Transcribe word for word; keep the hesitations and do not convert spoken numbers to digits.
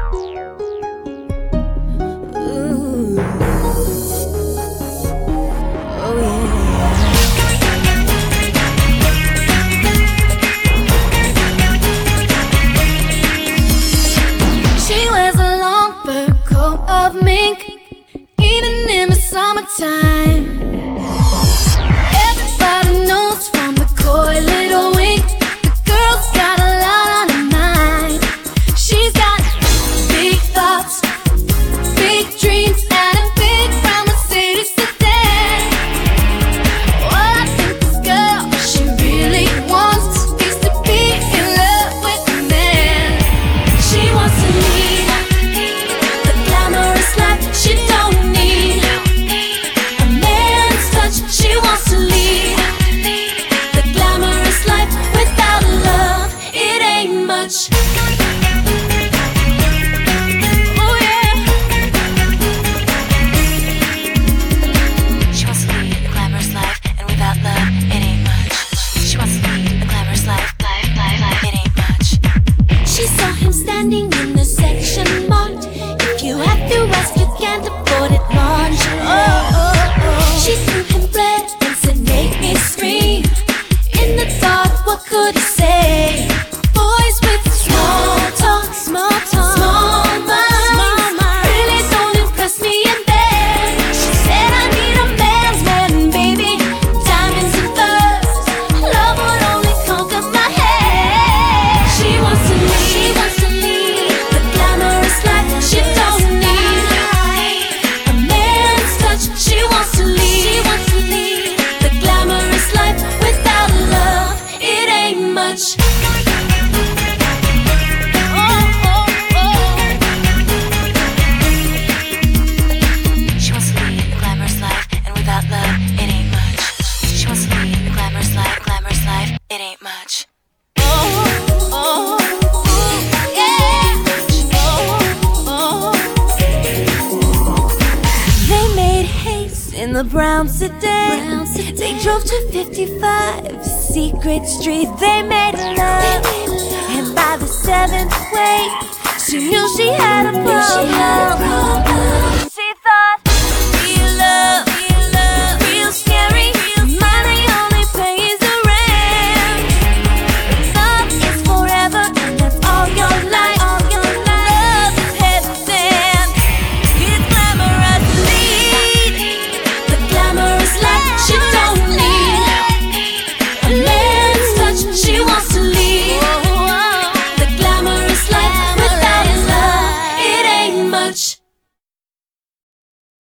Ooh. Oh yeah. She wears a long fur coat of mink, even in the summertime. Everybody knows from the coy little wink, the girl's got a lot on her mind. She's got big thoughts, big dreams, and a big brown Mercedes sedan. What I think this girl, she really wants is to be in love with a man. She wants to lead the glamorous life. She don't need a man's touch. She wants to lead the glamorous life. Without love, it ain't much. Oh yeah. She wants to lead a glamorous life, and without love, it ain't much. She wants to lead a glamorous life, life, life, life, it ain't much. She saw him standing in the section marked, "If you have to ask, you can't afford it, launch." Oh, oh, oh. She threw him bread and said, "Make me scream." In the dark, what could he say? Boys with small talk, small talk, small minds, small mind, really don't impress me in bed. She said, "I need a man's man, baby, diamonds and furs. Love would only conquer my head." She wants to lead, she wants to lead the glamorous life. She don't need a man's touch. She wants to lead, she wants to lead the glamorous life. Without love, it ain't much. Oh, oh, oh. She wants to lead a glamorous life, and without love, it ain't much. She wants to lead a glamorous life, glamorous life, it ain't much. Oh, oh, yeah. Oh, oh. They made haste in the brown sedan. They drove to fifty-five Secret Street. They made love, and by the seventh way, she knew she had a problem. She thought, real love, real love, real scary. Money only pays the rent. Love is forever, and that's all your life. All your life. Love is heaven. It's glamorous to lead the glamorous life. She don't need a man's touch. She wants to lead the glamorous life. Without love, it ain't much.